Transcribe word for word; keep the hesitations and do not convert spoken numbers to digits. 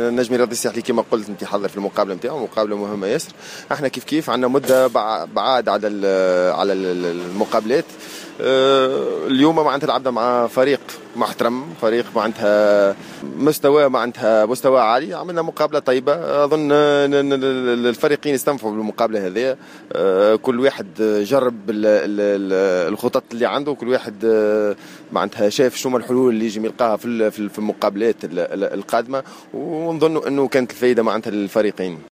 النجم الرياضي الساحلي كما قلت انت حضر في المقابله نتاعو، مقابله مهمه ياسر. احنا كيف كيف عندنا مده بعاد على على المقابلات. اليوم معناتها لعبنا مع فريق محترم، فريق معناتها مستوى معناتها مستوى عالي، عملنا مقابله طيبه. اظن الفريقين استنفعوا بالمقابله هذه، كل واحد جرب الخطط اللي عنده، كل واحد معناتها شاف شنو الحلول اللي يجي يلقاها في في المقابلات القادمه، ونظن انه كانت الفائده معناتها للفريقين.